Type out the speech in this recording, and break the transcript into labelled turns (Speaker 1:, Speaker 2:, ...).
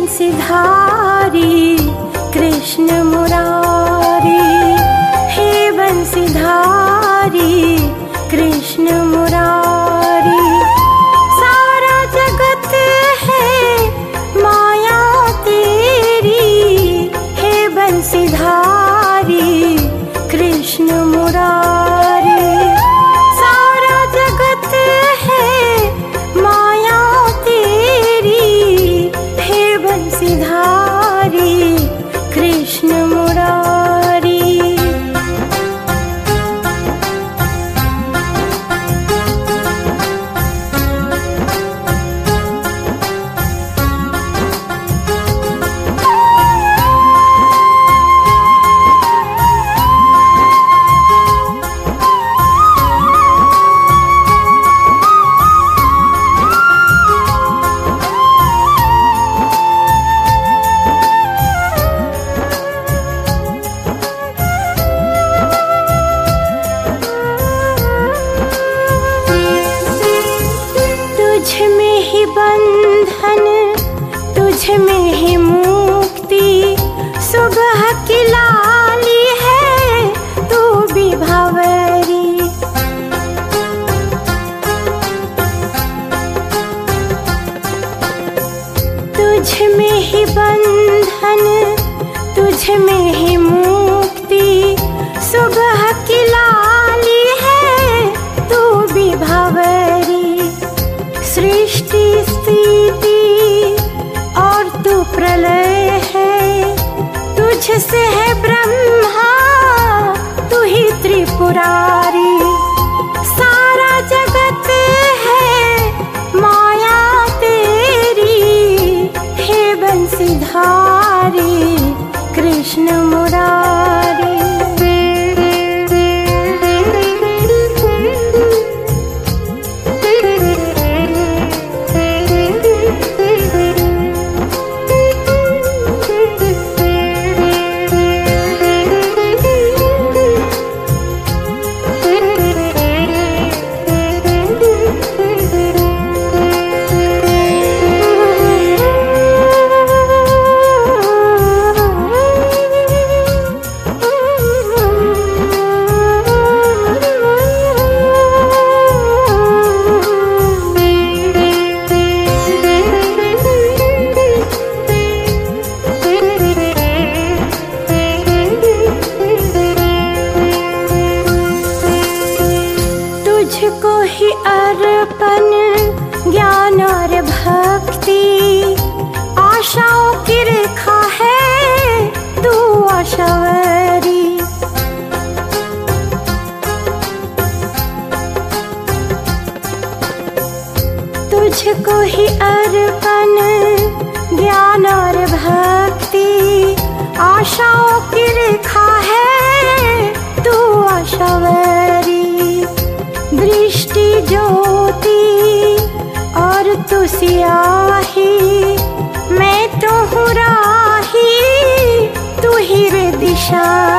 Speaker 1: बंसीधारी कृष्ण मुरारी, हे बंसीधारी कृष्ण मुरारी। सारा जगत है माया तेरी, हे बंसीधारी कृष्ण मुरारी। सारा जगत है माया तेरी, हे बंसीधारी कृष्ण मुरारी। तुझ में ही बंधन, तुझ में ही मुक्ति, सुबह की लाली है तू भी भंवरी। तुझ में ही बंधन, तुझ में ही मुक्ति, सुबह की लाली है तू भी भंवरी। सृष्टि स्थिति और तू प्रलय है, तुझसे है ब्रह्मा तू ही त्रिपुरारी। सारा जगत है माया तेरी, हे बंसीधारी कृष्ण मुरारी। तुझको ही अर्पण ज्ञान और भक्ति, आशाओं की रेखा है तू आशावरी। तुझको ही अर्पण ज्ञान और भक्ति, आशाओं की रेखा है तू आशावरी। दृष्टि ज्योति और तू सियाही, मैं तो हूँ राही तू ही रे दिशा।